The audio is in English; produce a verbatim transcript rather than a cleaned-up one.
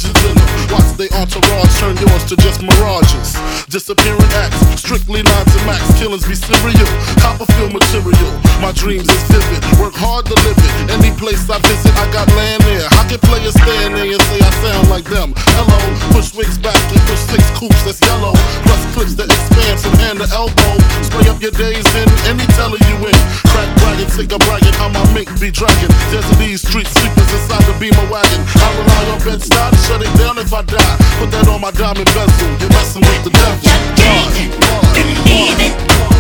visions in them. Watch they entourage turn yours to just mirages. Disappearing acts, strictly nines and max. Killings be serial, Copperfield material. My dreams is vivid, work hard to live it. Any place I visit, I got land there. I can play a stand there and say I sound like them. Hello, push wigs back and push six coops that's yellow. Plus clips that expand from hand to elbow. Spray up your days in any teller you in. Crack bragging, take a bragging, how my mink be dragging. Desert these street sweepers inside the beamer wagon. I rely on Bed-Stuy to shut it down if I die. Put that on my diamond bezel, you're messing with the devil. Just dream it, believe it.